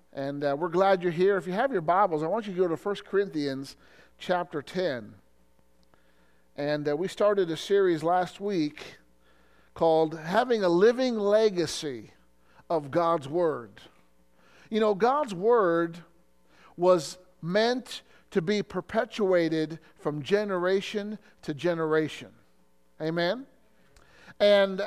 And we're glad you're here. If you have your Bibles, I want you to go to 1 Corinthians chapter 10. And we started a series last week called Having a Living Legacy of God's Word. You know, God's Word was meant to be perpetuated from generation to generation. Amen? And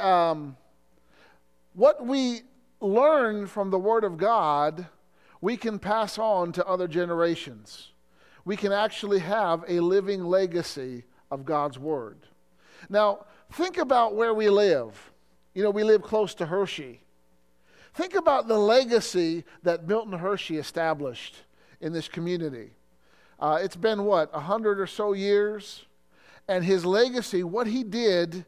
what we learn from the Word of God, we can pass on to other generations. We can actually have a living legacy of God's Word. Now, think about where we live. You know, we live close to Hershey. Think about the legacy that Milton Hershey established in this community. It's been, 100 or so years? And his legacy, what he did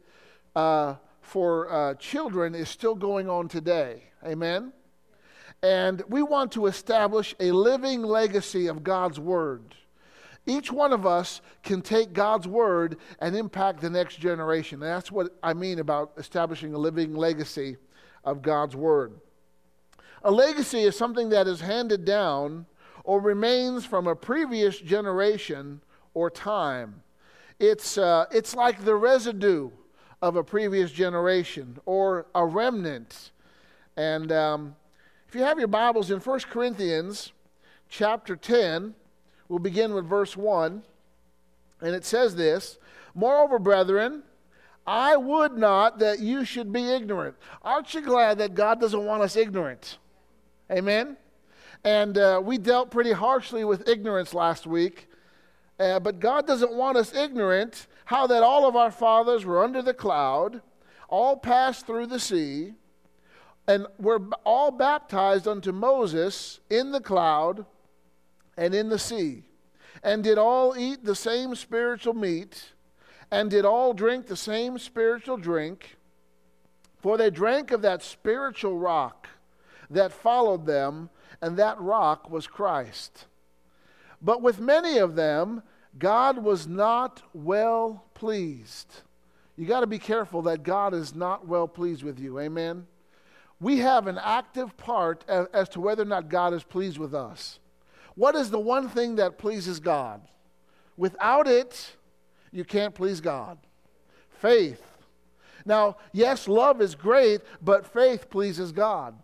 for children is still going on today. Amen? And we want to establish a living legacy of God's Word. Each one of us can take God's Word and impact the next generation. And that's what I mean about establishing a living legacy of God's Word. A legacy is something that is handed down or remains from a previous generation or time. It's like the residue of a previous generation or a remnant. And if you have your Bibles in 1 Corinthians chapter 10, we'll begin with verse 1. And it says this, "Moreover, brethren, I would not that you should be ignorant." Aren't you glad that God doesn't want us ignorant? Amen? And we dealt pretty harshly with ignorance last week. But God doesn't want us ignorant how that all of our fathers were under the cloud, all passed through the sea, and were all baptized unto Moses in the cloud and in the sea, and did all eat the same spiritual meat, and did all drink the same spiritual drink, for they drank of that spiritual rock that followed them, and that rock was Christ. But with many of them, God was not well pleased. You got to be careful that God is not well pleased with you. Amen? We have an active part as to whether or not God is pleased with us. What is the one thing that pleases God? Without it, you can't please God. Faith. Now, yes, love is great, but faith pleases God.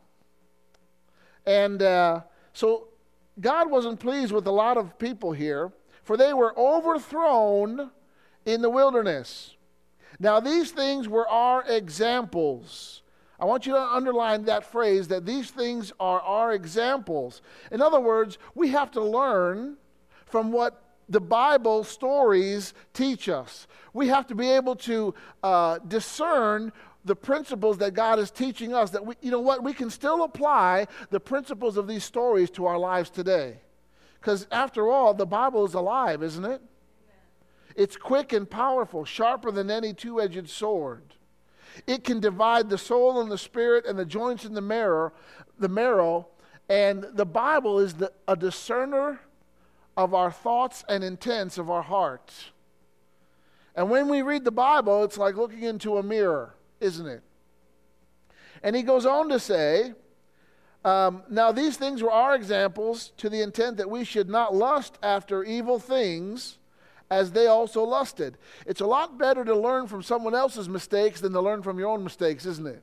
And so God wasn't pleased with a lot of people here, for they were overthrown in the wilderness. Now, these things were our examples. I want you to underline that phrase, that these things are our examples. In other words, we have to learn from what the Bible stories teach us. We have to be able to discern the principles that God is teaching us, that we can still apply the principles of these stories to our lives today. Because after all, the Bible is alive, isn't it? Amen. It's quick and powerful, sharper than any two-edged sword. It can divide the soul and the spirit and the joints and the marrow, and the Bible is a discerner of our thoughts and intents of our hearts. And when we read the Bible, it's like looking into a mirror, isn't it? And he goes on to say, now these things were our examples, to the intent that we should not lust after evil things as they also lusted. It's a lot better to learn from someone else's mistakes than to learn from your own mistakes, isn't it?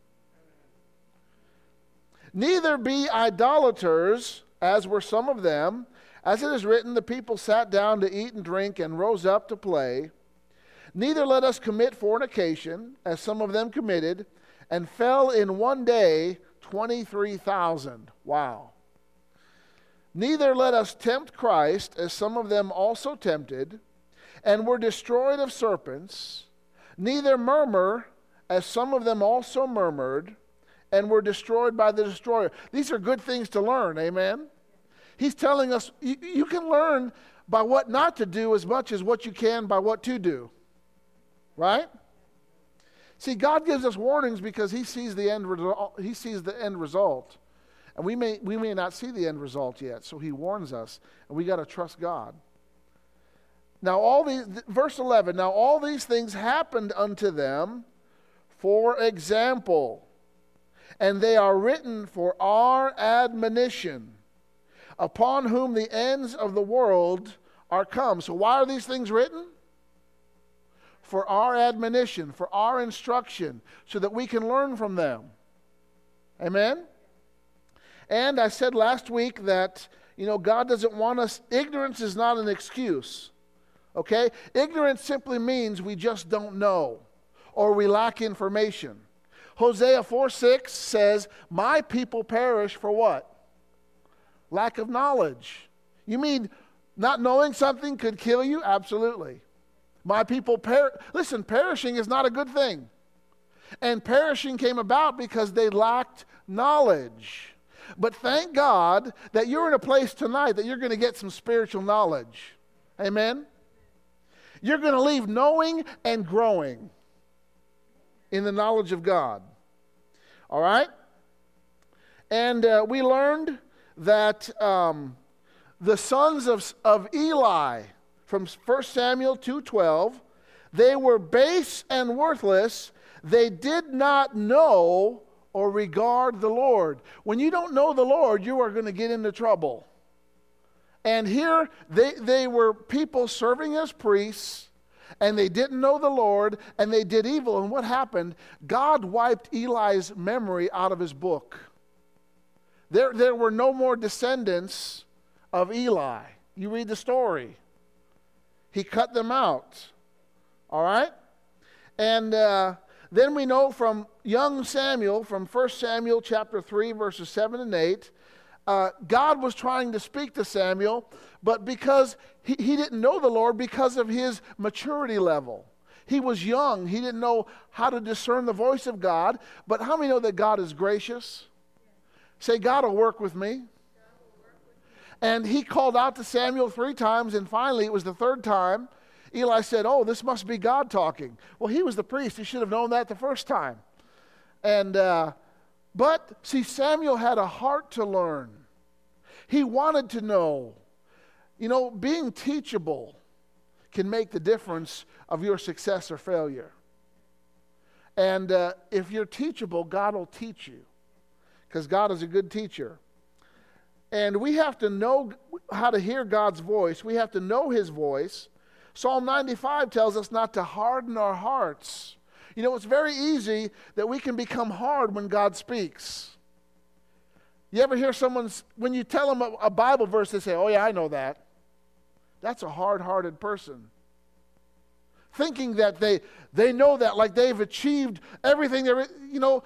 Neither be idolaters, as were some of them. As it is written, the people sat down to eat and drink and rose up to play. Neither let us commit fornication, as some of them committed, and fell in one day 23,000. Wow. Neither let us tempt Christ, as some of them also tempted, and were destroyed of serpents. Neither murmur, as some of them also murmured, and were destroyed by the destroyer. These are good things to learn, amen? He's telling us you can learn by what not to do as much as what you can by what to do. Right? See, God gives us warnings because He sees the end result. He sees the end result. And we may not see the end result yet, so He warns us, and we got to trust God. Now verse 11, now all these things happened unto them for example, and they are written for our admonition, upon whom the ends of the world are come. So why are these things written? For our admonition, for our instruction, so that we can learn from them. Amen? And I said last week that, God doesn't want us, ignorance is not an excuse. Okay? Ignorance simply means we just don't know, or we lack information. Hosea 4:6 says, my people perish for what? Lack of knowledge. You mean not knowing something could kill you? Absolutely. My people listen, perishing is not a good thing. And perishing came about because they lacked knowledge. But thank God that you're in a place tonight that you're going to get some spiritual knowledge. Amen? You're going to leave knowing and growing in the knowledge of God. All right? And we learned that the sons of Eli, from 1 Samuel 2:12, they were base and worthless. They did not know or regard the Lord. When you don't know the Lord, you are going to get into trouble. And here they were people serving as priests, and they didn't know the Lord, and they did evil. And what happened? God wiped Eli's memory out of his book. There were no more descendants of Eli. You read the story. He cut them out. All right? And then we know from young Samuel, from 1 Samuel chapter 3, verses 7 and 8, God was trying to speak to Samuel, but because he didn't know the Lord because of his maturity level. He was young. He didn't know how to discern the voice of God. But how many know that God is gracious? Say, God will work with me. And he called out to Samuel 3 times, and finally it was the third time. Eli said, oh, this must be God talking. Well, he was the priest. He should have known that the first time. And but see, Samuel had a heart to learn. He wanted to know. Being teachable can make the difference of your success or failure. And if you're teachable, God will teach you, because God is a good teacher. And we have to know how to hear God's voice. We have to know his voice. Psalm 95 tells us not to harden our hearts. It's very easy that we can become hard when God speaks. You ever hear when you tell them a Bible verse, they say, oh yeah, I know that. That's a hard-hearted person. Thinking that they know that, like they've achieved everything. You're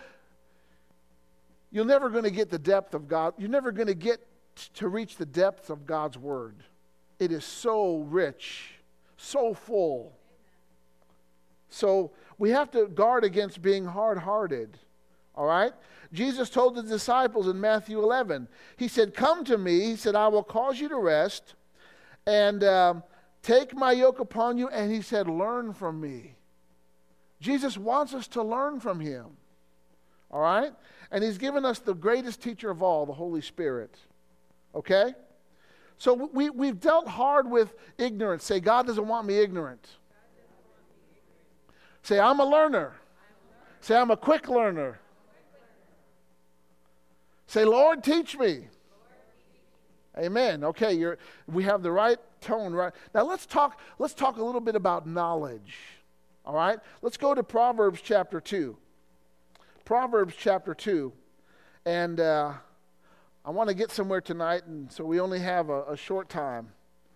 never going to get the depth of God. You're never going to get to reach the depth of God's word. It is so rich, so full. So we have to guard against being hard-hearted. All right? Jesus told the disciples in Matthew 11, he said, come to me. He said, I will cause you to rest and take my yoke upon you. And he said, learn from me. Jesus wants us to learn from him. All right? And he's given us the greatest teacher of all, the Holy Spirit. Okay? So we've dealt hard with ignorance. Say, God doesn't want me ignorant. Say, I'm a learner. Say, I'm a quick learner. Say, Lord, teach me. Amen. Okay, we have the right tone, right? Now let's talk a little bit about knowledge. All right? Let's go to Proverbs chapter 2. Proverbs chapter 2. And I want to get somewhere tonight, and so we only have a short time.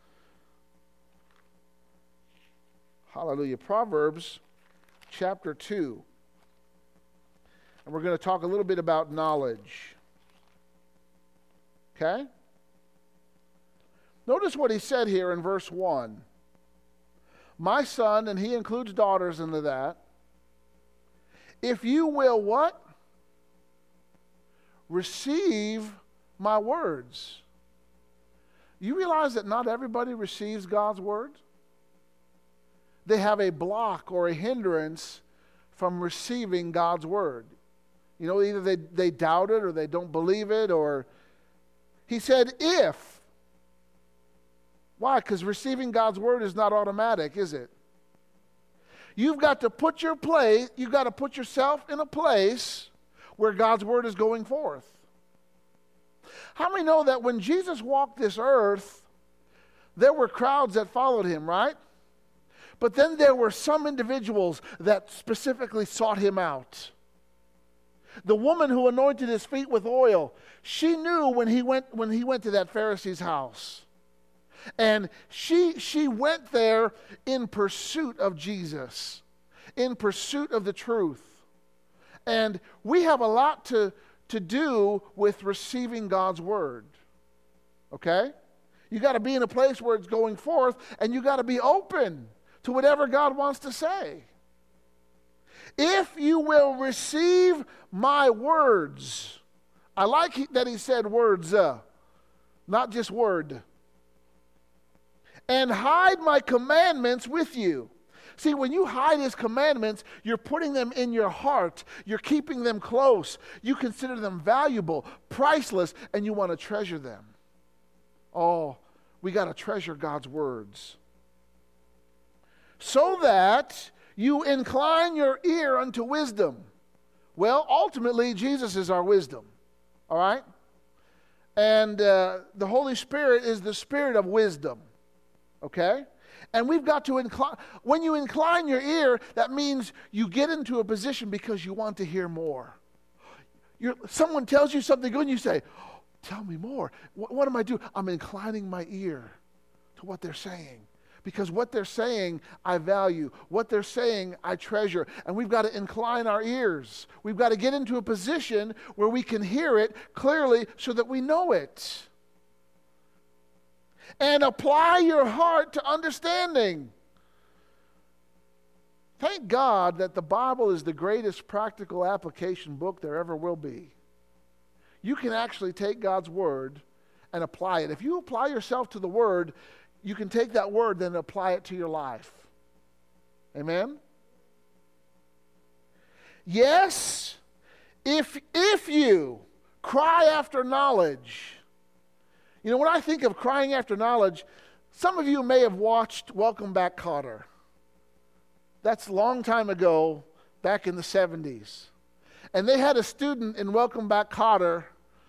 Hallelujah. Proverbs chapter 2. And we're going to talk a little bit about knowledge. Okay? Notice what he said here in verse 1. My son, and he includes daughters into that. If you will what? Receive my words. You realize that not everybody receives God's word? They have a block or a hindrance from receiving God's word. Either they doubt it or they don't believe it, or he said if. Why? Because receiving God's word is not automatic, is it? You've got to put yourself in a place where God's word is going forth. How many know that when Jesus walked this earth, there were crowds that followed him, right? But then there were some individuals that specifically sought him out. The woman who anointed his feet with oil, she knew when he went to that Pharisee's house. And she went there in pursuit of Jesus, in pursuit of the truth. And we have a lot to do with receiving God's word. Okay? You got to be in a place where it's going forth, and you got to be open to whatever God wants to say. If you will receive my words, I like that he said words, not just word, and hide my commandments with you. See, when you hide his commandments, you're putting them in your heart. You're keeping them close. You consider them valuable, priceless, and you want to treasure them. Oh, we got to treasure God's words. So that you incline your ear unto wisdom. Well, ultimately, Jesus is our wisdom. All right? And the Holy Spirit is the spirit of wisdom. Okay? And we've got to incline. When you incline your ear, that means you get into a position because you want to hear more. Someone tells you something good and you say, oh, tell me more. What am I doing? I'm inclining my ear to what they're saying. Because what they're saying, I value. What they're saying, I treasure. And we've got to incline our ears. We've got to get into a position where we can hear it clearly so that we know it. And apply your heart to understanding. Thank God that the Bible is the greatest practical application book there ever will be. You can actually take God's word and apply it. If you apply yourself to the word, you can take that word and apply it to your life. Amen? Yes, if you cry after knowledge. You know, when I think of crying after knowledge, some of you may have watched Welcome Back, Kotter. That's a long time ago, back in the 70s. And they had a student in Welcome Back, Kotter,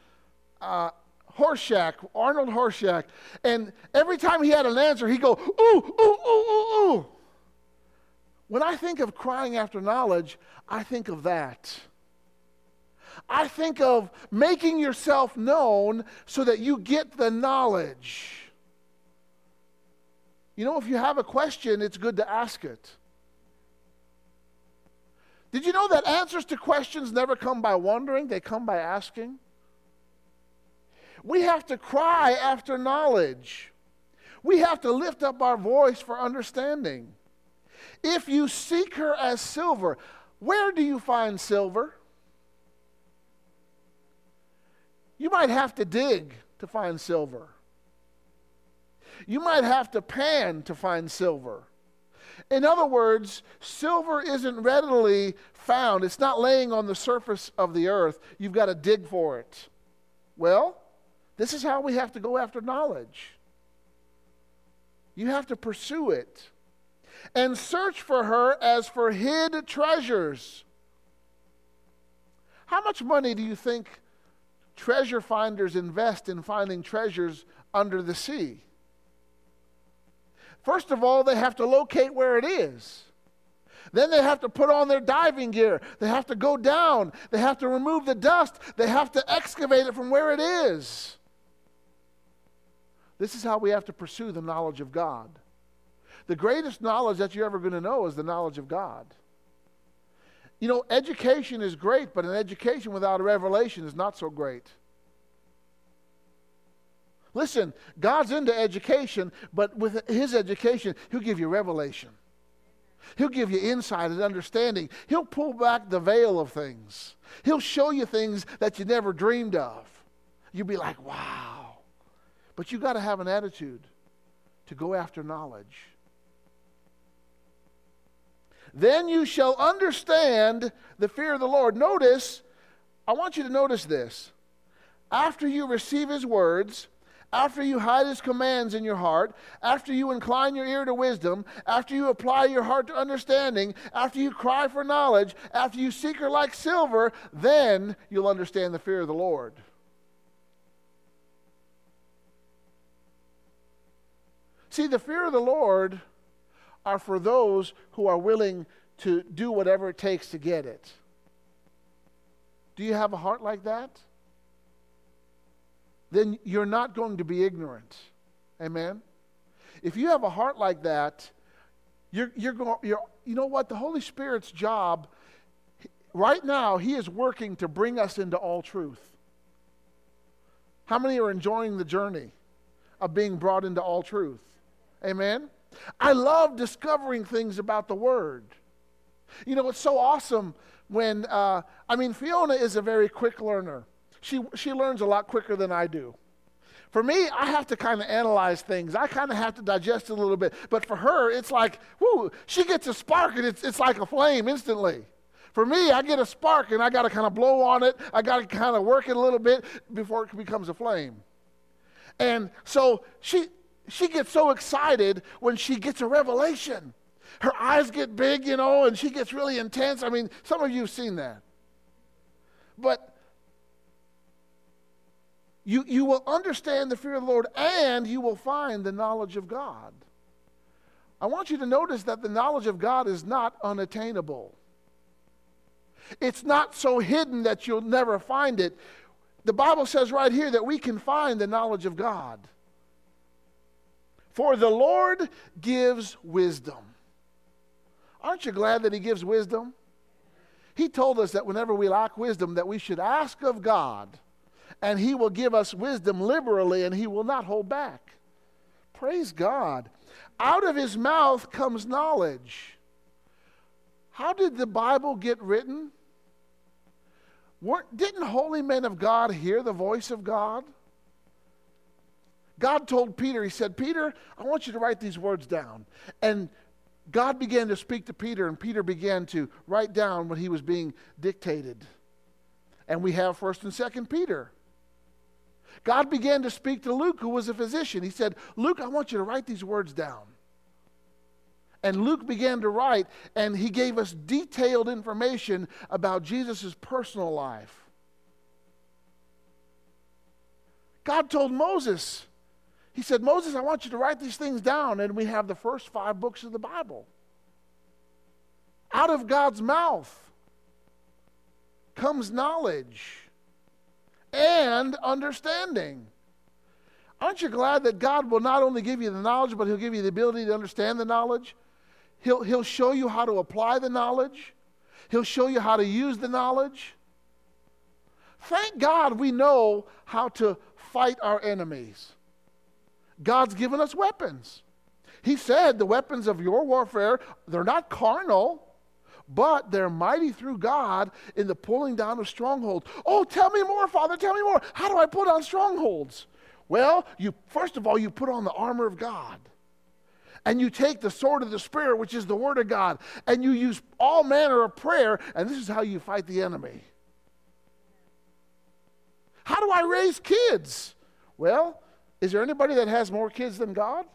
Arnold Horshack, and every time he had an answer, he'd go, ooh, ooh, ooh, ooh, ooh. When I think of crying after knowledge, I think of that. I think of making yourself known so that you get the knowledge. You know, if you have a question, it's good to ask it. Did you know that answers to questions never come by wondering, they come by asking? We have to cry after knowledge. We have to lift up our voice for understanding. If you seek her as silver, where do you find silver? You might have to dig to find silver. You might have to pan to find silver. In other words, silver isn't readily found. It's not laying on the surface of the earth. You've got to dig for it. Well, this is how we have to go after knowledge. You have to pursue it. And search for her as for hid treasures. How much money do you think treasure finders invest in finding treasures under the sea? First of all, they have to locate where it is. Then they have to put on their diving gear. They have to go down. They have to remove the dust. They have to excavate it from where it is. This is how we have to pursue the knowledge of God. The greatest knowledge that you're ever going to know is the knowledge of God. You know, education is great, but an education without a revelation is not so great. Listen, God's into education, but with his education, he'll give you revelation. He'll give you insight and understanding. He'll pull back the veil of things. He'll show you things that you never dreamed of. You'll be like, wow. But you got to have an attitude to go after knowledge. Then you shall understand the fear of the Lord. Notice, I want you to notice this. After you receive his words, after you hide his commands in your heart, after you incline your ear to wisdom, after you apply your heart to understanding, after you cry for knowledge, after you seek her like silver, then you'll understand the fear of the Lord. See, the fear of the Lord are for those who are willing to do whatever it takes to get it. Do you have a heart like that? Then you're not going to be ignorant. Amen? If you have a heart like that, you know what? The Holy Spirit's job, right now, He is working to bring us into all truth. How many are enjoying the journey of being brought into all truth? Amen? I love discovering things about the Word. You know, it's so awesome when, Fiona is a very quick learner. She learns a lot quicker than I do. For me, I have to kind of analyze things. I kind of have to digest it a little bit. But for her, it's like, whoo, she gets a spark and it's like a flame instantly. For me, I get a spark and I got to kind of blow on it. I got to kind of work it a little bit before it becomes a flame. And so she gets so excited when she gets a revelation. Her eyes get big, and she gets really intense. I mean, some of you have seen that. But you will understand the fear of the Lord, and you will find the knowledge of God. I want you to notice that the knowledge of God is not unattainable. It's not so hidden that you'll never find it. The Bible says right here that we can find the knowledge of God. For the Lord gives wisdom. Aren't you glad that He gives wisdom? He told us that whenever we lack wisdom, that we should ask of God, and He will give us wisdom liberally, and He will not hold back. Praise God. Out of His mouth comes knowledge. How did the Bible get written? Didn't holy men of God hear the voice of God? God told Peter, He said, Peter, I want you to write these words down. And God began to speak to Peter, and Peter began to write down what he was being dictated. And we have 1st and 2nd Peter. God began to speak to Luke, who was a physician. He said, Luke, I want you to write these words down. And Luke began to write, and he gave us detailed information about Jesus' personal life. God told Moses, He said, Moses, I want you to write these things down. And we have the first 5 books of the Bible. Out of God's mouth comes knowledge and understanding. Aren't you glad that God will not only give you the knowledge, but He'll give you the ability to understand the knowledge? He'll show you how to apply the knowledge. He'll show you how to use the knowledge. Thank God we know how to fight our enemies. God's given us weapons. He said the weapons of your warfare, they're not carnal, but they're mighty through God in the pulling down of strongholds. Oh, tell me more, Father, tell me more. How do I pull down strongholds? Well, first of all, you put on the armor of God. And you take the sword of the Spirit, which is the Word of God, and you use all manner of prayer, and this is how you fight the enemy. How do I raise kids? Well, is there anybody that has more kids than God?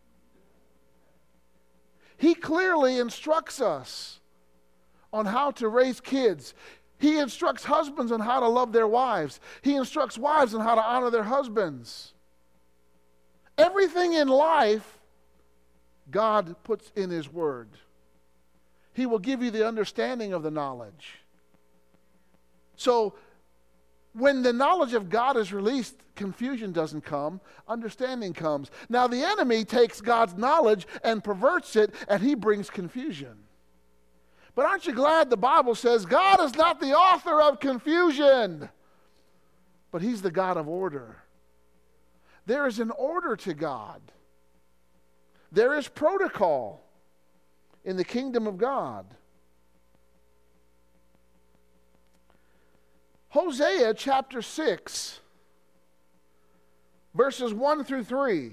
He clearly instructs us on how to raise kids. He instructs husbands on how to love their wives. He instructs wives on how to honor their husbands. Everything in life, God puts in His Word. He will give you the understanding of the knowledge. So, when the knowledge of God is released, confusion doesn't come, understanding comes. Now the enemy takes God's knowledge and perverts it, and he brings confusion. But aren't you glad the Bible says God is not the author of confusion, but He's the God of order. There is an order to God. There is protocol in the kingdom of God. Hosea chapter 6, verses 1 through 3.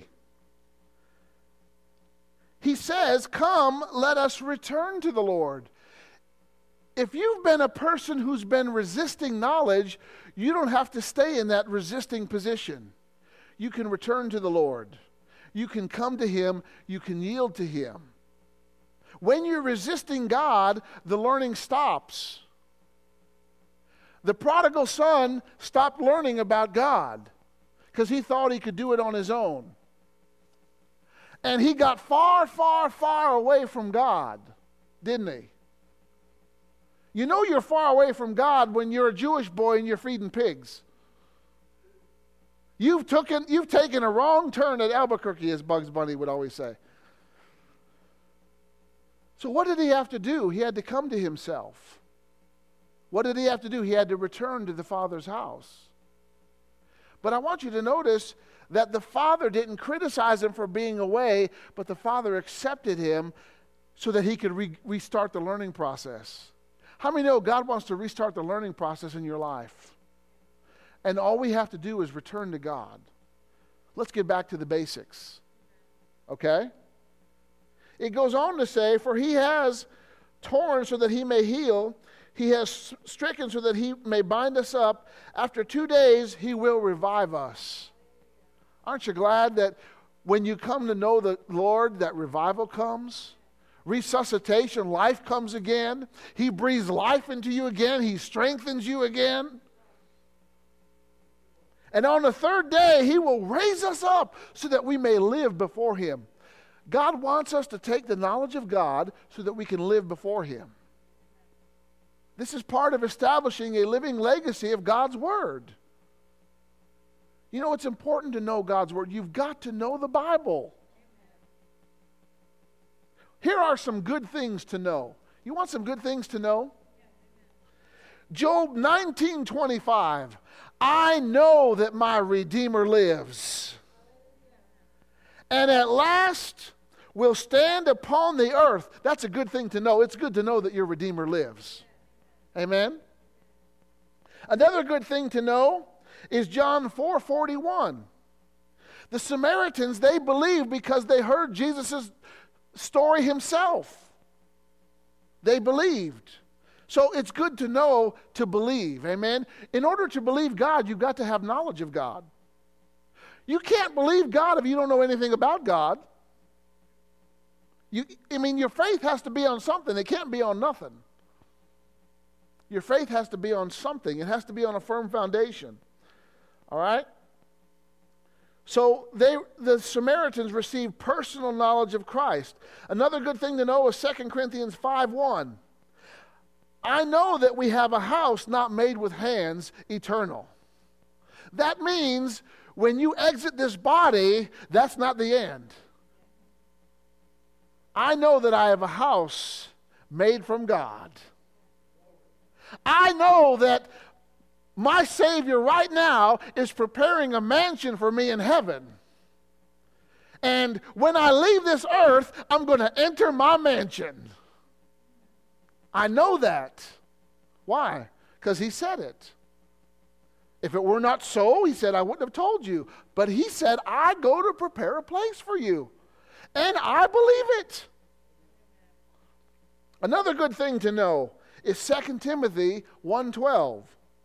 He says, "Come, let us return to the Lord." If you've been a person who's been resisting knowledge, you don't have to stay in that resisting position. You can return to the Lord. You can come to Him. You can yield to Him. When you're resisting God, the learning stops. The prodigal son stopped learning about God because he thought he could do it on his own. And he got far, far, far away from God, didn't he? You know you're far away from God when you're a Jewish boy and you're feeding pigs. You've taken a wrong turn at Albuquerque, as Bugs Bunny would always say. So what did he have to do? He had to come to himself. What did he have to do? He had to return to the Father's house. But I want you to notice that the Father didn't criticize him for being away, but the Father accepted him so that he could restart the learning process. How many know God wants to restart the learning process in your life? And all we have to do is return to God. Let's get back to the basics. Okay? It goes on to say, for he has torn so that he may heal. He has stricken so that he may bind us up. After 2 days, he will revive us. Aren't you glad that when you come to know the Lord, that revival comes? Resuscitation, life comes again. He breathes life into you again. He strengthens you again. And on the third day, he will raise us up so that we may live before him. God wants us to take the knowledge of God so that we can live before him. This is part of establishing a living legacy of God's Word. You know, it's important to know God's Word. You've got to know the Bible. Here are some good things to know. You want some good things to know? Job 19:25. I know that my Redeemer lives, and at last will stand upon the earth. That's a good thing to know. It's good to know that your Redeemer lives. Amen? Another good thing to know is John 4:41. The Samaritans, they believed because they heard Jesus' story himself. They believed. So it's good to know to believe. Amen? In order to believe God, you've got to have knowledge of God. You can't believe God if you don't know anything about God. Your faith has to be on something. It can't be on nothing. Your faith has to be on something. It has to be on a firm foundation. All right? So the Samaritans received personal knowledge of Christ. Another good thing to know is 2 Corinthians 5:1. I know that we have a house not made with hands, eternal. That means when you exit this body, that's not the end. I know that I have a house made from God. I know that my Savior right now is preparing a mansion for me in heaven. And when I leave this earth, I'm going to enter my mansion. I know that. Why? Because he said it. If it were not so, he said, I wouldn't have told you. But he said, I go to prepare a place for you. And I believe it. Another good thing to know is 2 Timothy 1:12.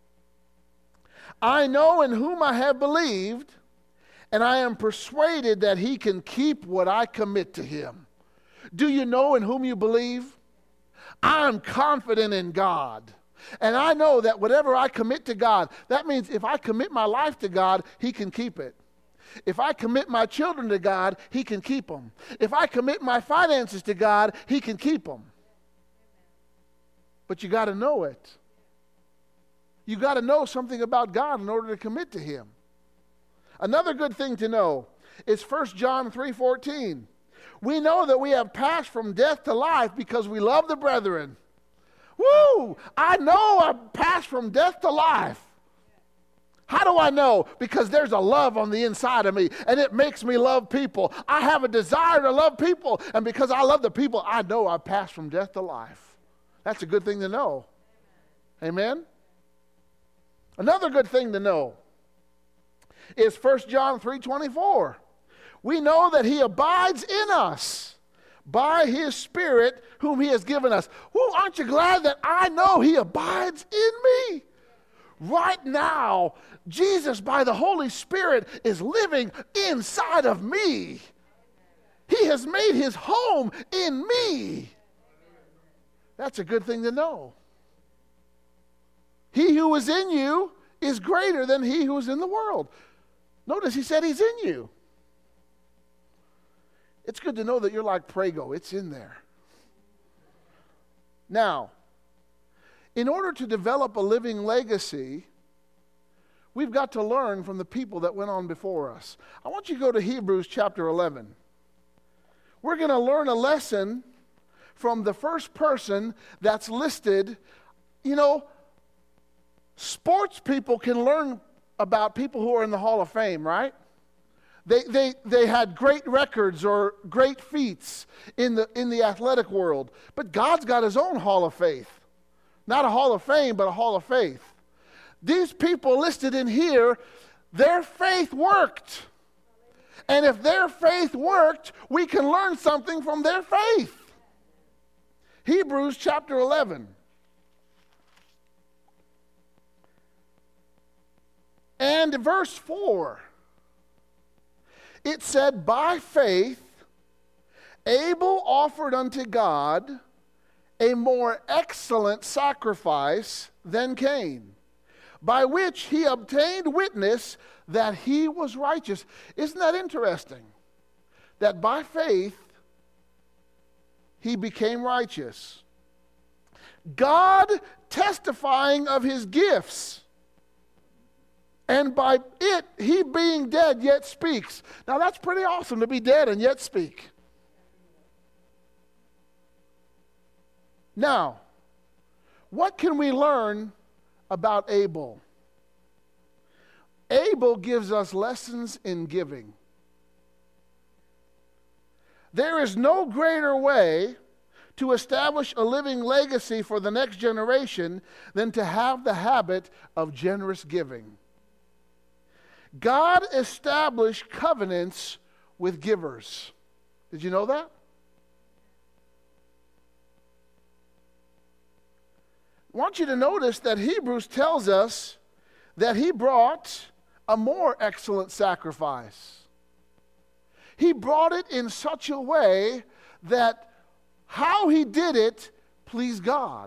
I know in whom I have believed, and I am persuaded that he can keep what I commit to him. Do you know in whom you believe? I'm confident in God. And I know that whatever I commit to God, that means if I commit my life to God, he can keep it. If I commit my children to God, he can keep them. If I commit my finances to God, he can keep them. But you got to know it. You got to know something about God in order to commit to him. Another good thing to know is 1 John 3:14. We know that we have passed from death to life because we love the brethren. Woo! I know I've passed from death to life. How do I know? Because there's a love on the inside of me, and it makes me love people. I have a desire to love people, and because I love the people, I know I've passed from death to life. That's a good thing to know. Amen? Another good thing to know is 1 John 3:24. We know that he abides in us by his Spirit whom he has given us. Well, aren't you glad that I know he abides in me? Right now, Jesus, by the Holy Spirit, is living inside of me. He has made his home in me. That's a good thing to know. He who is in you is greater than he who is in the world. Notice he said he's in you. It's good to know that you're like Prego. It's in there. Now, in order to develop a living legacy, we've got to learn from the people that went on before us. I want you to go to Hebrews chapter 11. We're going to learn a lesson from the first person that's listed. You know, sports people can learn about people who are in the Hall of Fame, right? They had great records or great feats in the athletic world. But God's got his own Hall of Faith. Not a Hall of Fame, but a Hall of Faith. These people listed in here, their faith worked. And if their faith worked, we can learn something from their faith. Hebrews chapter 11. And verse 4. It said, by faith, Abel offered unto God a more excellent sacrifice than Cain, by which he obtained witness that he was righteous. Isn't that interesting? That by faith, he became righteous. God testifying of his gifts. And by it, he being dead yet speaks. Now that's pretty awesome to be dead and yet speak. Now, what can we learn about Abel? Abel gives us lessons in giving. There is no greater way to establish a living legacy for the next generation than to have the habit of generous giving. God established covenants with givers. Did you know that? I want you to notice that Hebrews tells us that he brought a more excellent sacrifice. He brought it in such a way that how he did it pleased God.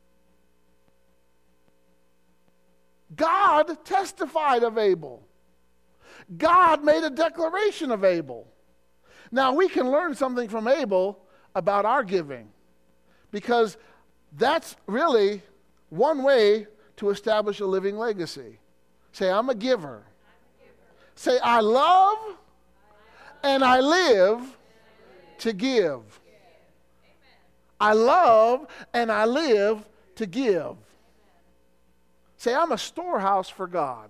God testified of Abel. God made a declaration of Abel. Now, we can learn something from Abel about our giving, because that's really one way to establish a living legacy. Say, I'm a giver. Say, I love and I live to give. I love and I live to give. Say, I'm a storehouse for God.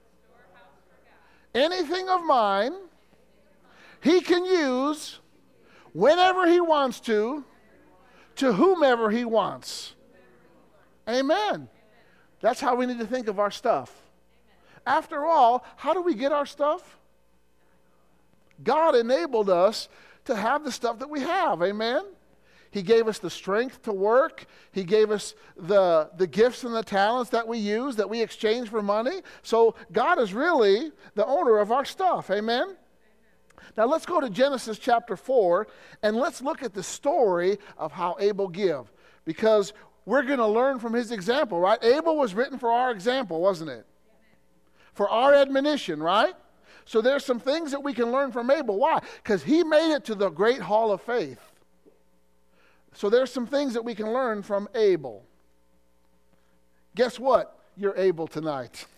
Anything of mine, he can use whenever he wants to whomever he wants. Amen. That's how we need to think of our stuff. After all, how do we get our stuff? God enabled us to have the stuff that we have. Amen. He gave us the strength to work. He gave us the gifts and the talents that we use, that we exchange for money. So God is really the owner of our stuff. Amen? Now let's go to Genesis chapter 4, and let's look at the story of how Abel gave. Because we're going to learn from his example, right? Abel was written for our example, wasn't it? For our admonition, right? So there's some things that we can learn from Abel. Why? Because he made it to the great hall of faith. So there's some things that we can learn from Abel. Guess what? You're able tonight.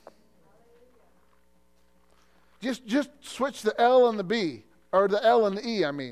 Just switch the L and the B, or the L and the E, I mean.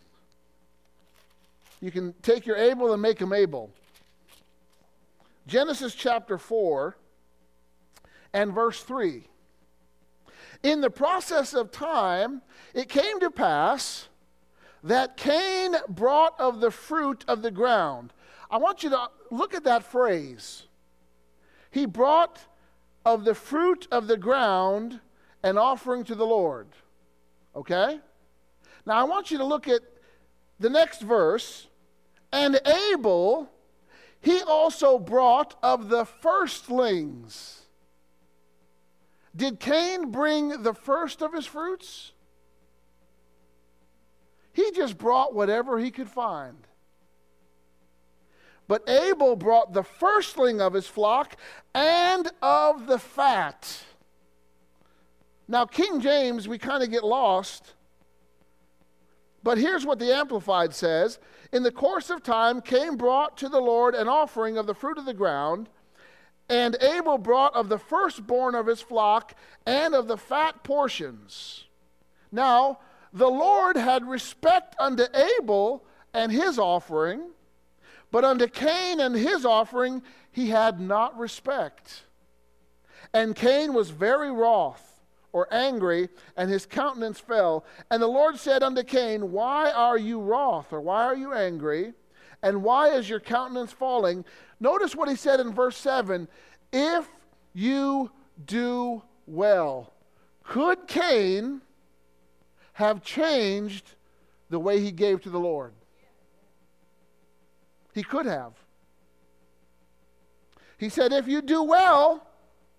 You can take your able and make them able. Genesis chapter 4 and verse 3. In the process of time, it came to pass that Cain brought of the fruit of the ground. I want you to look at that phrase. He brought of the fruit of the ground an offering to the Lord. Okay? Now I want you to look at the next verse. And Abel, he also brought of the firstlings. Did Cain bring the first of his fruits? He just brought whatever he could find. But Abel brought the firstling of his flock and of the fat. Now, King James, we kind of get lost But here's what the Amplified says. In the course of time, Cain brought to the Lord an offering of the fruit of the ground, and Abel brought of the firstborn of his flock and of the fat portions. Now, the Lord had respect unto Abel and his offering, but unto Cain and his offering he had not respect. And Cain was very wroth, or angry, and his countenance fell. And the Lord said unto Cain, why are you wroth, or why are you angry? And why is your countenance falling? Notice what he said in verse 7, if you do well. Could Cain have changed the way he gave to the Lord? He could have. He said, if you do well,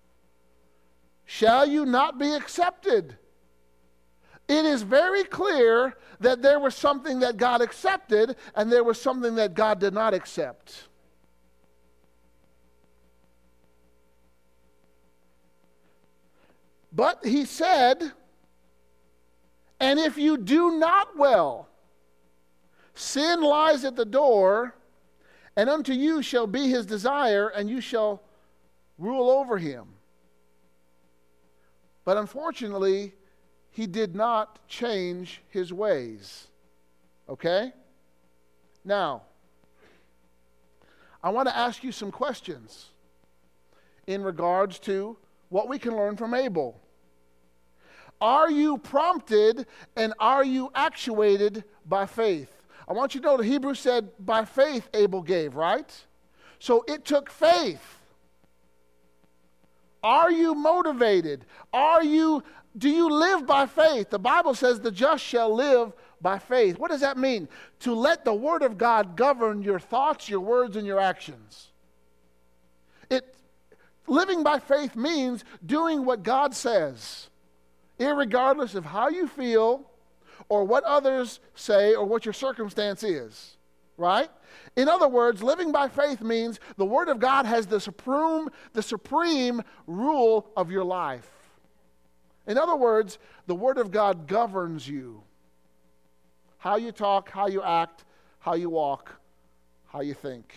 shall you not be accepted? It is very clear that there was something that God accepted and there was something that God did not accept. But he said, and if you do not well, sin lies at the door, and unto you shall be his desire, and you shall rule over him. But unfortunately, he did not change his ways. Okay? Now, I want to ask you some questions in regards to what we can learn from Abel. Are you prompted and are you actuated by faith? I want you to know the Hebrew said, by faith Abel gave, right? So it took faith. Are you motivated? Do you live by faith? The Bible says the just shall live by faith. What does that mean? To let the Word of God govern your thoughts, your words, and your actions. Living by faith means doing what God says, irregardless of how you feel or what others say or what your circumstance is, right? In other words, living by faith means the Word of God has the supreme rule of your life. In other words, the Word of God governs you. How you talk, how you act, how you walk, how you think.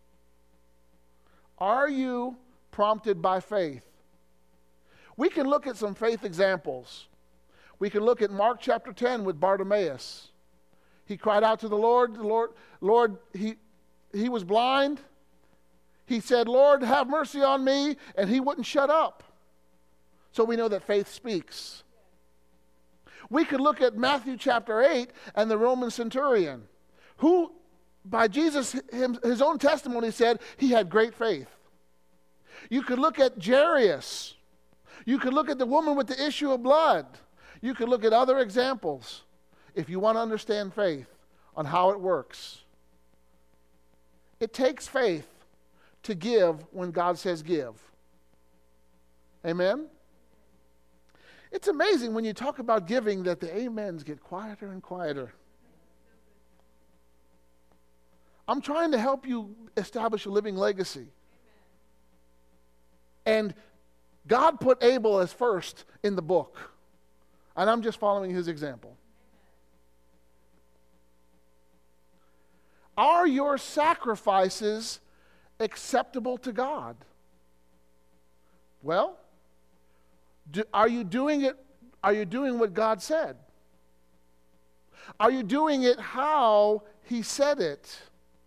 Are you prompted by faith? We can look at some faith examples. We can look at Mark chapter 10 with Bartimaeus. He cried out to the Lord. He was blind. He said, Lord, have mercy on me, and he wouldn't shut up. So we know that faith speaks. We could look at Matthew chapter 8 and the Roman centurion, who, by Jesus, his own testimony said he had great faith. You could look at Jairus. You could look at the woman with the issue of blood. You could look at other examples if you want to understand faith on how it works. It takes faith to give when God says give. Amen? It's amazing when you talk about giving that the amens get quieter and quieter. I'm trying to help you establish a living legacy. And God put Abel as first in the book. And I'm just following his example. Are your sacrifices acceptable to God? Well, are you doing it? Are you doing what God said? Are you doing it how he said it?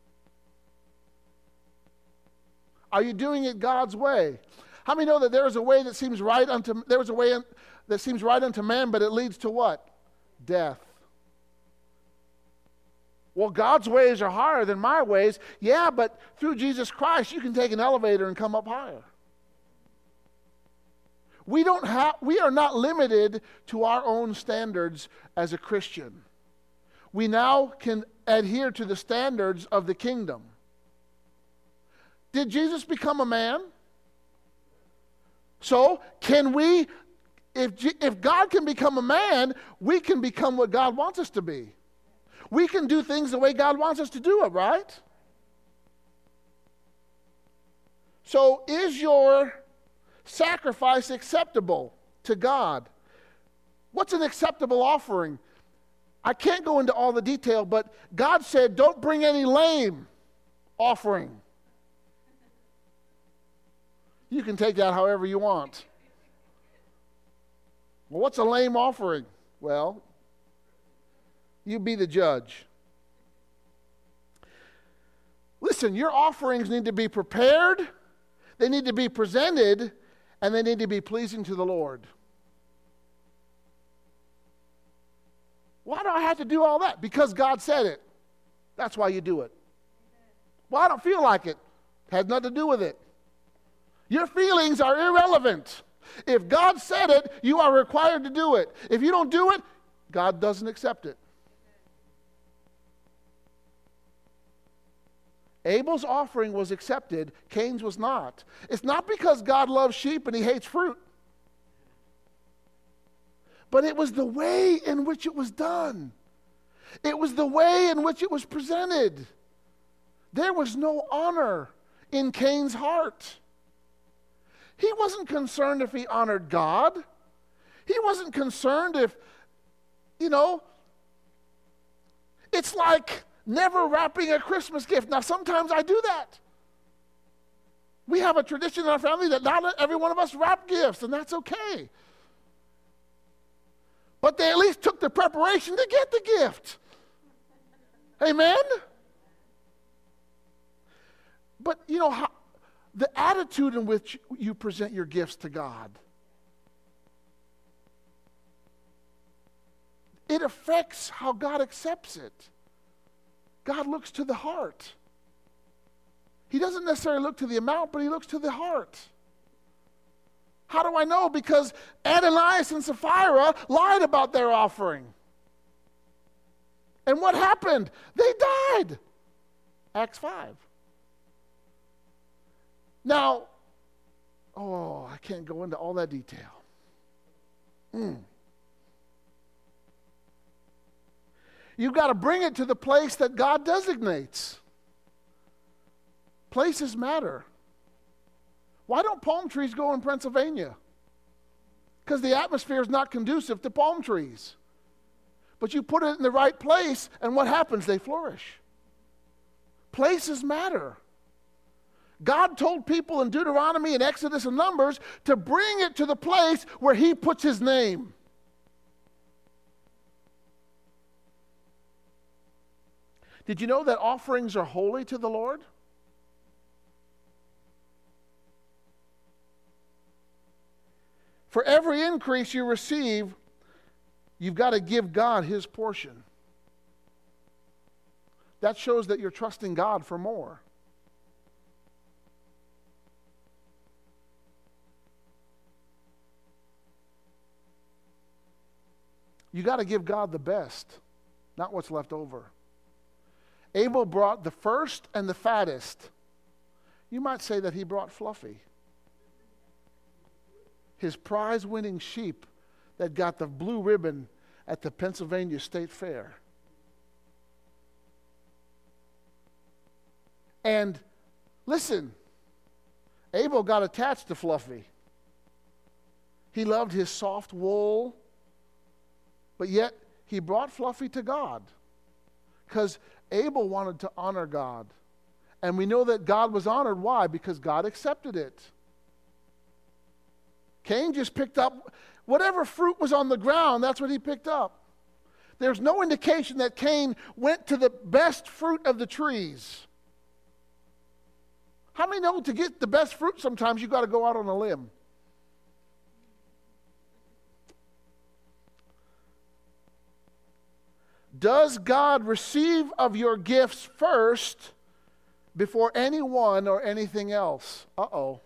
Are you doing it God's way? How many know that there is a way that seems right unto man, but it leads to what? Death. Well, God's ways are higher than my ways. Yeah, but through Jesus Christ, you can take an elevator and come up higher. We are not limited to our own standards as a Christian. We now can adhere to the standards of the kingdom. Did Jesus become a man? So, can we, if God can become a man, we can become what God wants us to be. We can do things the way God wants us to do it, right? So, is your sacrifice acceptable to God? What's an acceptable offering? I can't go into all the detail, but God said, don't bring any lame offering. You can take that however you want. Well, what's a lame offering? Well, you be the judge. Listen, your offerings need to be prepared, they need to be presented, and they need to be pleasing to the Lord. Why do I have to do all that? Because God said it. That's why you do it. Well, I don't feel like it. Has nothing to do with it. Your feelings are irrelevant. If God said it, you are required to do it. If you don't do it, God doesn't accept it. Abel's offering was accepted, Cain's was not. It's not because God loves sheep and he hates fruit. But it was the way in which it was done. It was the way in which it was presented. There was no honor in Cain's heart. He wasn't concerned if he honored God. He wasn't concerned if, it's like never wrapping a Christmas gift. Now, sometimes I do that. We have a tradition in our family that not every one of us wrap gifts, and that's okay. But they at least took the preparation to get the gift. Amen? But, the attitude in which you present your gifts to God, it affects how God accepts it. God looks to the heart. He doesn't necessarily look to the amount, but he looks to the heart. How do I know? Because Ananias and Sapphira lied about their offering. And what happened? They died. Acts 5. Now, I can't go into all that detail. You've got to bring it to the place that God designates. Places matter. Why don't palm trees grow in Pennsylvania? Because the atmosphere is not conducive to palm trees. But you put it in the right place, and what happens? They flourish. Places matter. God told people in Deuteronomy and Exodus and Numbers to bring it to the place where he puts his name. Did you know that offerings are holy to the Lord? For every increase you receive, you've got to give God his portion. That shows that you're trusting God for more. You got to give God the best, not what's left over. Abel brought the first and the fattest. You might say that he brought Fluffy, his prize-winning sheep that got the blue ribbon at the Pennsylvania State Fair. And listen, Abel got attached to Fluffy. He loved his soft wool, but yet he brought Fluffy to God because Abel wanted to honor God. And we know that God was honored. Why? Because God accepted it. Cain just picked up whatever fruit was on the ground, that's what he picked up. There's no indication that Cain went to the best fruit of the trees. How many know to get the best fruit sometimes you've got to go out on a limb? Does God receive of your gifts first before anyone or anything else? Uh-oh.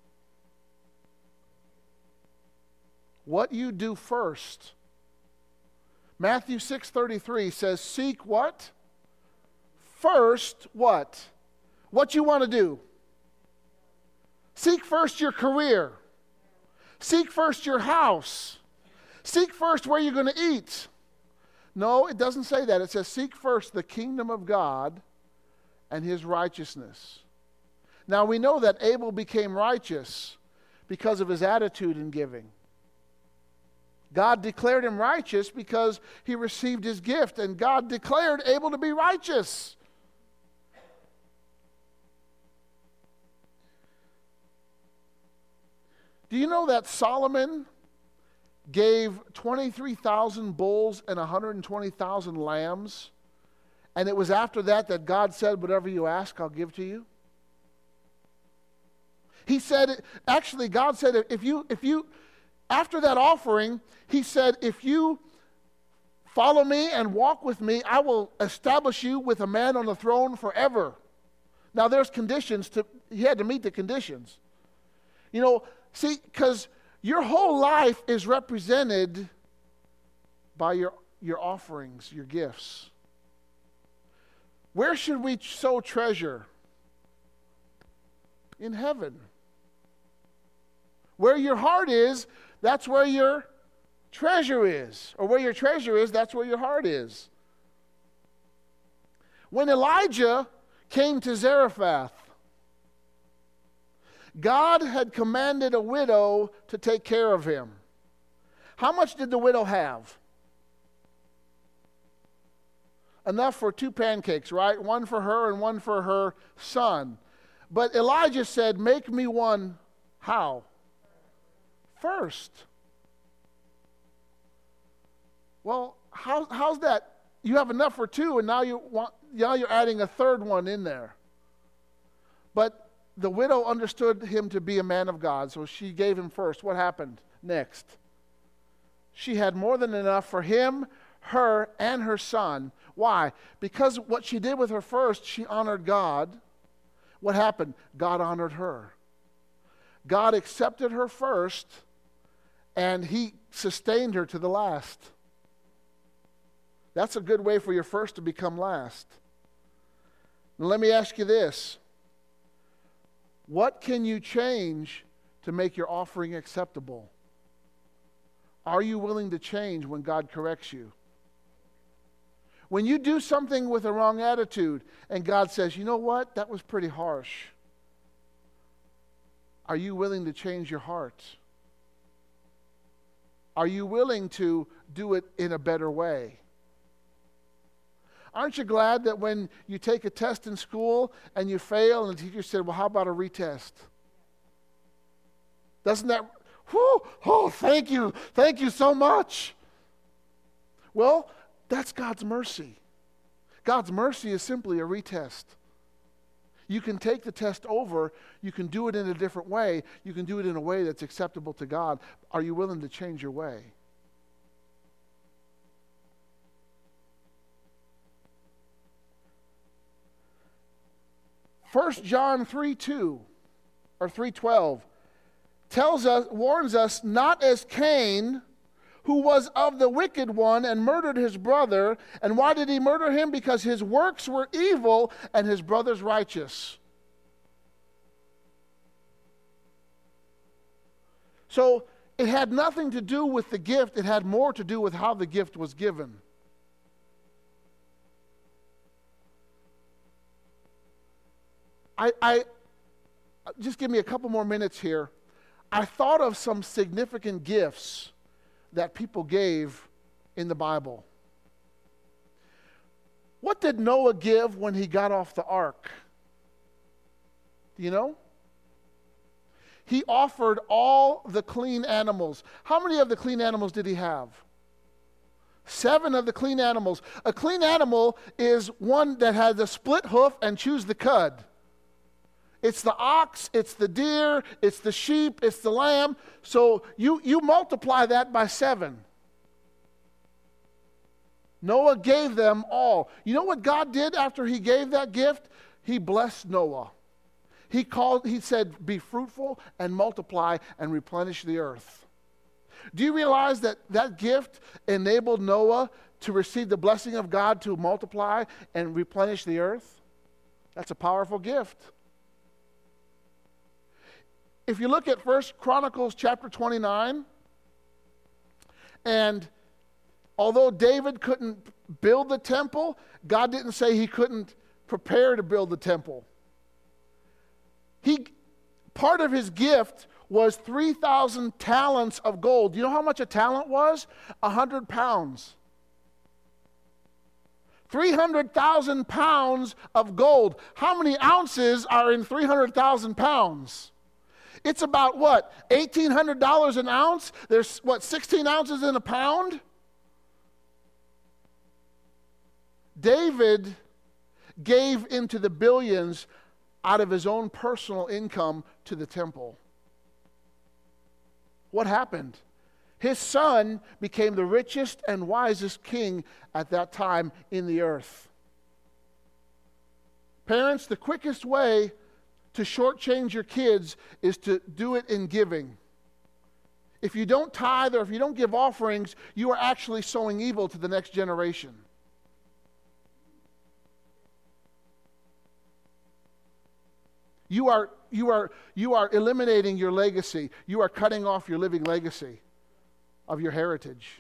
What you do first. Matthew 6:33 says, seek what? First what? What you want to do. Seek first your career. Seek first your house. Seek first where you're going to eat. No, it doesn't say that. It says, seek first the kingdom of God and his righteousness. Now we know that Abel became righteous because of his attitude in giving. God declared him righteous because he received his gift, and God declared Abel to be righteous. Do you know that Solomon gave 23,000 bulls and 120,000 lambs? And it was after that that God said, whatever you ask, I'll give to you? He said, actually, God said, if you, after that offering, he said, if you follow me and walk with me, I will establish you with a man on the throne forever. Now, there's conditions he had to meet the conditions. You know, see, because your whole life is represented by your offerings, your gifts. Where should we sow treasure? In heaven. Where your heart is, that's where your treasure is. Or where your treasure is, that's where your heart is. When Elijah came to Zarephath, God had commanded a widow to take care of him. How much did the widow have? Enough for 2 pancakes, right? One for her and one for her son. But Elijah said, make me one, how? First. Well, how's that? You have enough for 2, and now you're adding a third one in there. But the widow understood him to be a man of God, so she gave him first. What happened next? She had more than enough for him, her, and her son. Why? Because what she did with her first, she honored God. What happened? God honored her. God accepted her first, and he sustained her to the last. That's a good way for your first to become last. Now, let me ask you this. What can you change to make your offering acceptable? Are you willing to change when God corrects you? When you do something with a wrong attitude and God says, you know what, that was pretty harsh. Are you willing to change your heart? Are you willing to do it in a better way? Aren't you glad that when you take a test in school and you fail and the teacher said, well, how about a retest? Doesn't that, whew, oh, thank you so much. Well, that's God's mercy. God's mercy is simply a retest. You can take the test over. You can do it in a different way. You can do it in a way that's acceptable to God. Are you willing to change your way? First John 3:2 or 3:12 warns us, not as Cain, who was of the wicked one and murdered his brother. And why did he murder him? Because his works were evil and his brother's righteous. So it had nothing to do with the gift. It had more to do with how the gift was given. I just give me a couple more minutes here. I thought of some significant gifts that people gave in the Bible. What did Noah give when he got off the ark? Do you know? He offered all the clean animals. How many of the clean animals did he have? 7 of the clean animals. A clean animal is one that has a split hoof and chews the cud. It's the ox, it's the deer, it's the sheep, it's the lamb. So you multiply that by 7. Noah gave them all. You know what God did after he gave that gift? He blessed Noah. He said, be fruitful and multiply and replenish the earth. Do you realize that that gift enabled Noah to receive the blessing of God to multiply and replenish the earth? That's a powerful gift. If you look at 1 Chronicles chapter 29, and although David couldn't build the temple, God didn't say he couldn't prepare to build the temple. He Part of his gift was 3,000 talents of gold. Do you know how much a talent was? 100 pounds. 300,000 pounds of gold. How many ounces are in 300,000 pounds? It's about what? $1,800 an ounce? There's what, 16 ounces in a pound? David gave into the billions out of his own personal income to the temple. What happened? His son became the richest and wisest king at that time in the earth. Parents, the quickest way to shortchange your kids is to do it in giving. If you don't tithe or if you don't give offerings, you are actually sowing evil to the next generation. You are eliminating your legacy. You are cutting off your living legacy of your heritage.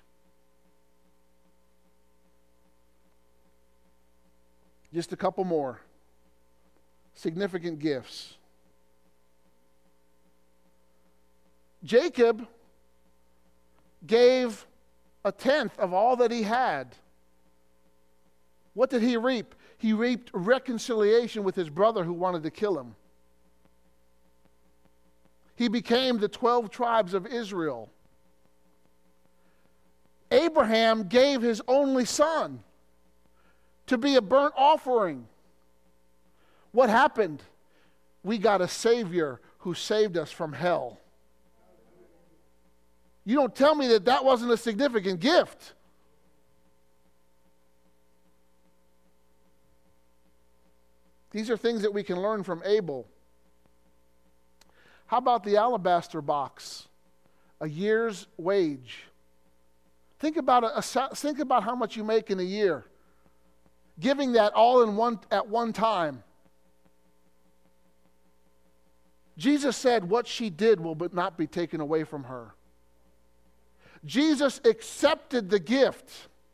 Just a couple more significant gifts. Jacob gave a tenth of all that he had. What did he reap? He reaped reconciliation with his brother who wanted to kill him. He became the 12 tribes of Israel. Abraham gave his only son to be a burnt offering. What happened? We got a Savior who saved us from hell. You don't tell me that that wasn't a significant gift. These are things that we can learn from Abel. How about the alabaster box? A year's wage. Think about how much you make in a year. Giving that all at one time. Jesus said what she did will not be taken away from her. Jesus accepted the gift.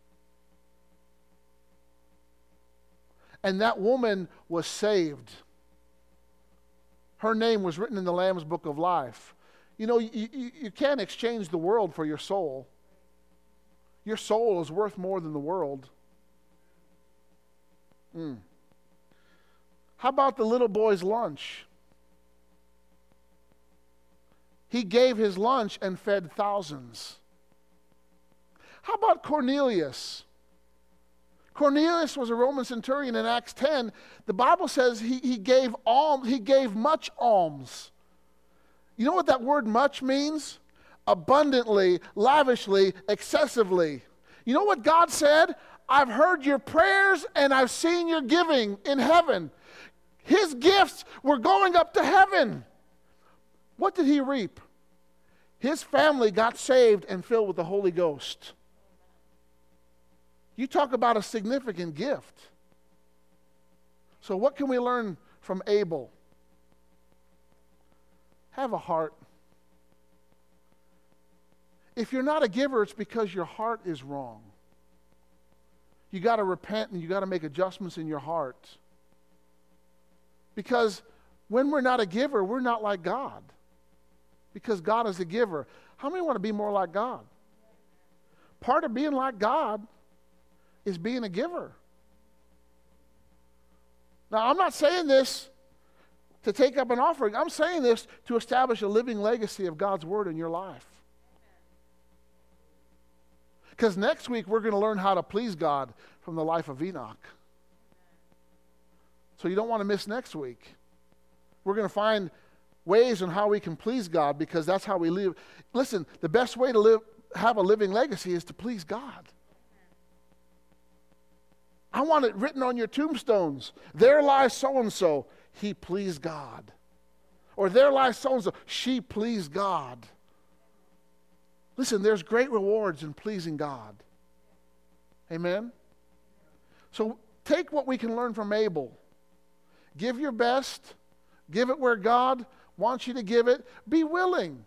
And that woman was saved. Her name was written in the Lamb's Book of Life. You know, you can't exchange the world for your soul. Your soul is worth more than the world. How about the little boy's lunch? He gave his lunch and fed thousands. How about Cornelius? Cornelius was a Roman centurion in Acts 10. The Bible says he gave alms. He gave much alms. You know what that word much means? Abundantly, lavishly, excessively. You know what God said? I've heard your prayers and I've seen your giving in heaven. His gifts were going up to heaven. What did he reap? His family got saved and filled with the Holy Ghost. You talk about a significant gift. So what can we learn from Abel? Have a heart. If you're not a giver, it's because your heart is wrong. You got to repent and you got to make adjustments in your heart. Because when we're not a giver, we're not like God. Because God is a giver. How many want to be more like God? Part of being like God is being a giver. Now, I'm not saying this to take up an offering. I'm saying this to establish a living legacy of God's Word in your life. Because next week we're going to learn how to please God from the life of Enoch. So you don't want to miss next week. We're going to find ways on how we can please God because that's how we live. Listen, the best way to have a living legacy is to please God. I want it written on your tombstones. There lies so-and-so. He pleased God. Or there lies so-and-so. She pleased God. Listen, there's great rewards in pleasing God. Amen? So take what we can learn from Abel. Give your best. Give it where God wants you to give it. Be willing.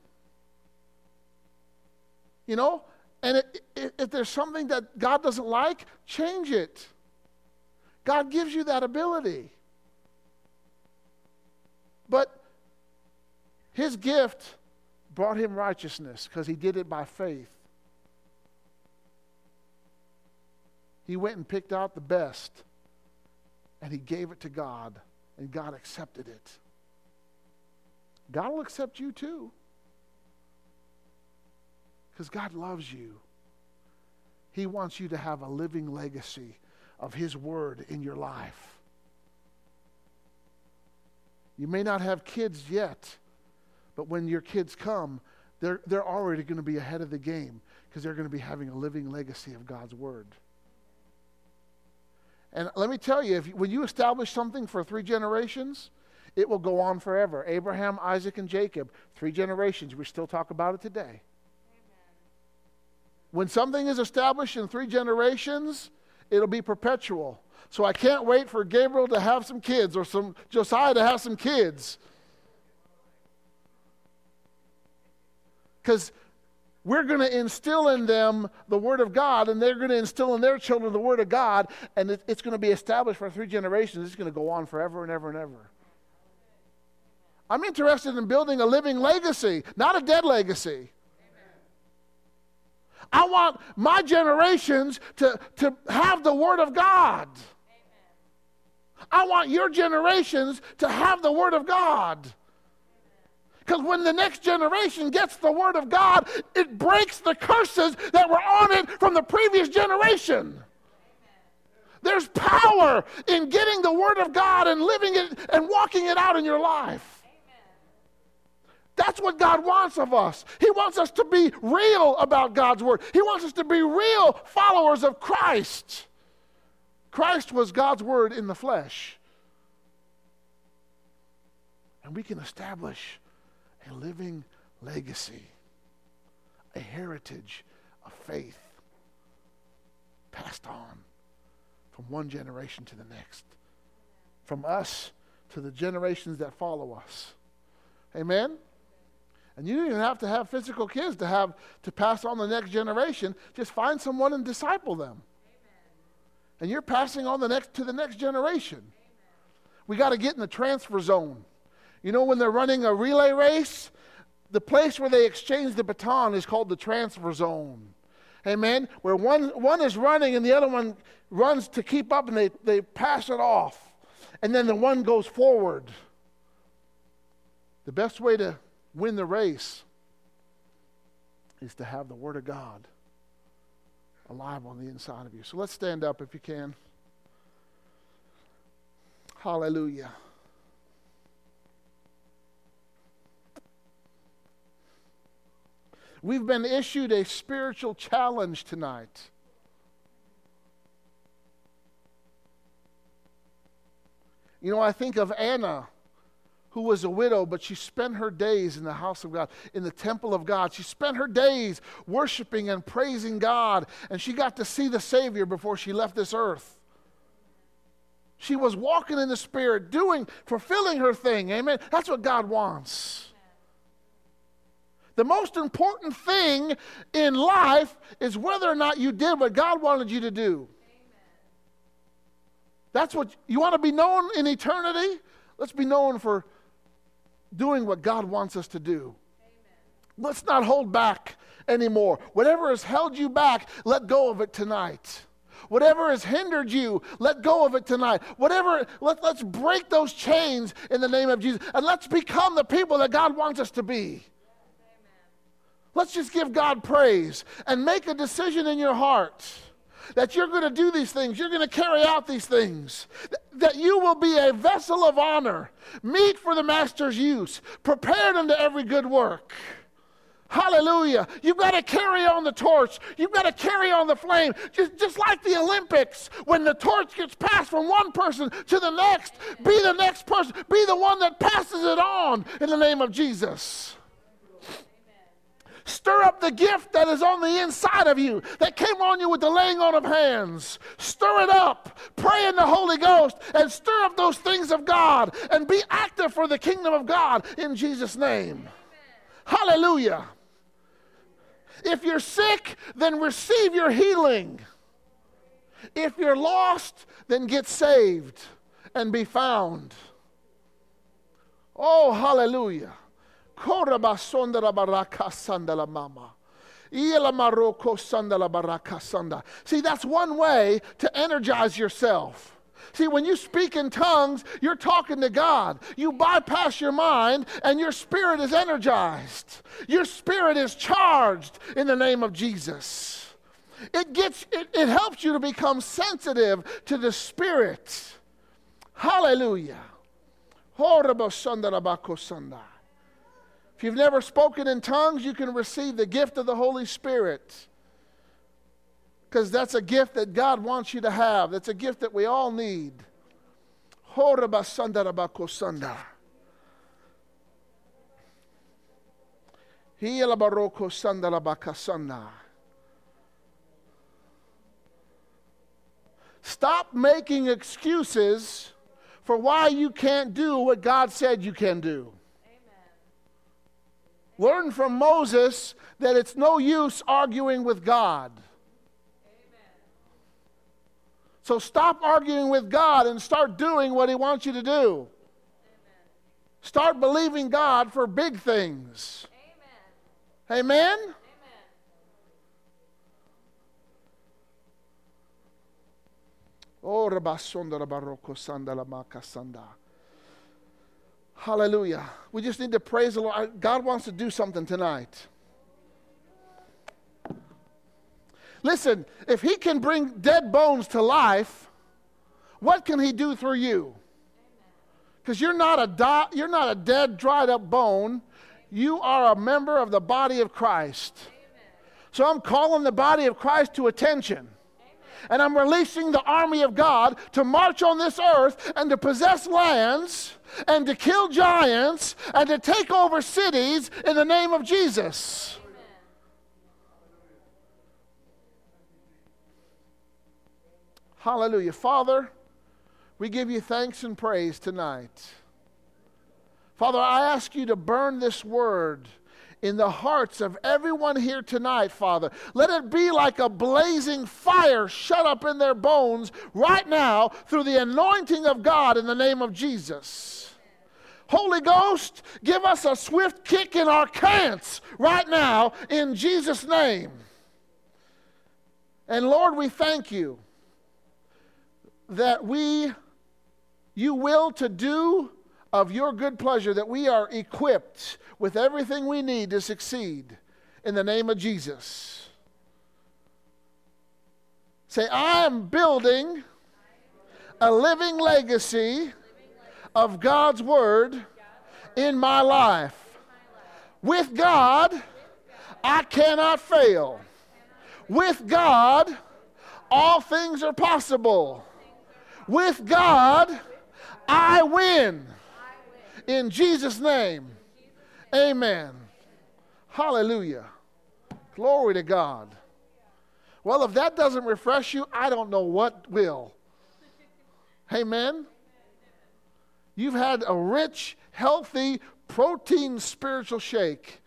You know? And if there's something that God doesn't like, change it. God gives you that ability. But His gift brought him righteousness because he did it by faith. He went and picked out the best, and he gave it to God, and God accepted it. God will accept you too, because God loves you. He wants you to have a living legacy of His Word in your life. You may not have kids yet, but when your kids come, they're already going to be ahead of the game because they're going to be having a living legacy of God's Word. And let me tell you, when you establish something for 3 generations, it will go on forever. Abraham, Isaac, and Jacob, 3 generations. We still talk about it today. Amen. When something is established in 3 generations, it'll be perpetual. So I can't wait for Gabriel to have some kids or Josiah to have some kids. Because we're going to instill in them the Word of God, and they're going to instill in their children the Word of God, and it's going to be established for 3 generations. It's going to go on forever and ever and ever. I'm interested in building a living legacy, not a dead legacy. I want my generations to have the Word of God. I want your generations to have the Word of God. Because when the next generation gets the Word of God, it breaks the curses that were on it from the previous generation. There's power in getting the Word of God and living it and walking it out in your life. That's what God wants of us. He wants us to be real about God's Word. He wants us to be real followers of Christ. Christ was God's Word in the flesh. And we can establish a living legacy, a heritage of faith passed on from one generation to the next, from us to the generations that follow us. Amen? And you don't even have to have physical kids to pass on the next generation. Just find someone and disciple them. Amen. And you're passing on to the next generation. Amen. We got to get in the transfer zone. You know, when they're running a relay race, the place where they exchange the baton is called the transfer zone. Amen? Where one is running and the other one runs to keep up, and they pass it off. And then the one goes forward. The best way to win the race is to have the Word of God alive on the inside of you. So let's stand up if you can. Hallelujah. We've been issued a spiritual challenge tonight. You know, I think of Anna, who was a widow, but she spent her days in the house of God, in the temple of God. She spent her days worshiping and praising God, and she got to see the Savior before she left this earth. She was walking in the Spirit, fulfilling her thing. Amen. That's what God wants. The most important thing in life is whether or not you did what God wanted you to do. That's what you want to be known in eternity. Let's be known for doing what God wants us to do. Amen. Let's not hold back anymore. Whatever has held you back, let go of it tonight. Whatever has hindered you, let go of it tonight. Let's break those chains in the name of Jesus, and let's become the people that God wants us to be. Let's just give God praise and make a decision in your heart that you're going to do these things. You're going to carry out these things. That you will be a vessel of honor, meet for the Master's use, prepared unto every good work. Hallelujah. You've got to carry on the torch. You've got to carry on the flame. Just like the Olympics, when the torch gets passed from one person to the next, be the next person. Be the one that passes it on in the name of Jesus. Stir up the gift that is on the inside of you, that came on you with the laying on of hands. Stir it up. Pray in the Holy Ghost and stir up those things of God and be active for the kingdom of God in Jesus' name. Amen. Hallelujah. If you're sick, then receive your healing. If you're lost, then get saved and be found. Oh, hallelujah. Korabasonda la baraka sanda la mama. See, that's one way to energize yourself. See, when you speak in tongues, you're talking to God. You bypass your mind, and your spirit is energized. Your spirit is charged in the name of Jesus. It helps you to become sensitive to the Spirit. Hallelujah. If you've never spoken in tongues, you can receive the gift of the Holy Spirit. Because that's a gift that God wants you to have. That's a gift that we all need. Stop making excuses for why you can't do what God said you can do. Learn from Moses that it's no use arguing with God. Amen. So stop arguing with God and start doing what He wants you to do. Amen. Start believing God for big things. Amen? Amen? Amen. Oh, Rabasonda Rabaroko Sanda Lamaka Sanda. Hallelujah. We just need to praise the Lord. God wants to do something tonight. Listen, if He can bring dead bones to life, what can He do through you? Because you're not a dead, dried up bone. You are a member of the body of Christ. So I'm calling the body of Christ to attention. And I'm releasing the army of God to march on this earth and to possess lands and to kill giants and to take over cities in the name of Jesus. Amen. Hallelujah. Father, we give you thanks and praise tonight. Father, I ask you to burn this word in the hearts of everyone here tonight, Father. Let it be like a blazing fire shut up in their bones right now through the anointing of God in the name of Jesus. Holy Ghost, give us a swift kick in our cants right now in Jesus' name. And Lord, we thank you that you will to do of your good pleasure, that we are equipped with everything we need to succeed in the name of Jesus. Say, I am building a living legacy of God's Word in my life. With God, I cannot fail. With God, all things are possible. With God, I win. In Jesus' name, amen. Hallelujah. Glory to God. Well, if that doesn't refresh you, I don't know what will. Amen. You've had a rich, healthy, protein spiritual shake.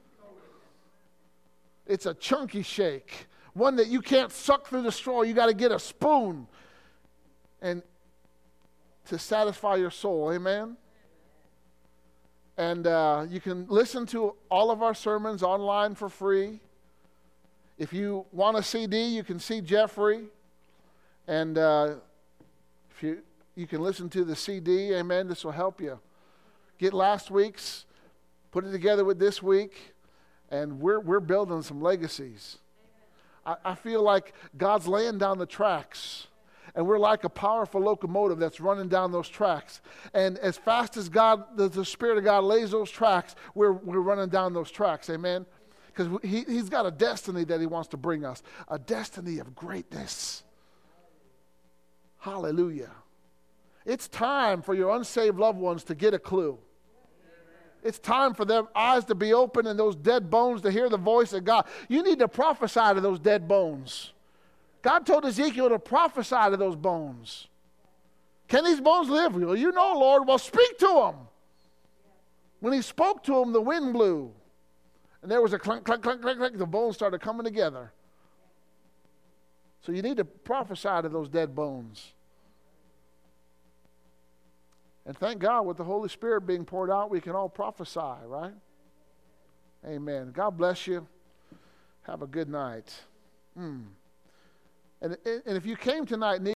It's a chunky shake. One that you can't suck through the straw. You got to get a spoon and to satisfy your soul. Amen. And you can listen to all of our sermons online for free. If you want a CD, you can see Jeffrey. And if you can listen to the CD, amen, this will help you. Get last week's, put it together with this week, and we're building some legacies. I feel like God's laying down the tracks. And we're like a powerful locomotive that's running down those tracks. And as fast as the Spirit of God lays those tracks, we're running down those tracks. Amen? Because He's got a destiny that He wants to bring us. A destiny of greatness. Hallelujah. It's time for your unsaved loved ones to get a clue. It's time for their eyes to be open and those dead bones to hear the voice of God. You need to prophesy to those dead bones. God told Ezekiel to prophesy to those bones. Can these bones live? Well, you know, Lord. Well, speak to them. When He spoke to them, the wind blew. And there was a clunk, clunk, clunk, clunk, clunk. The bones started coming together. So you need to prophesy to those dead bones. And thank God with the Holy Spirit being poured out, we can all prophesy, right? Amen. God bless you. Have a good night. And if you came tonight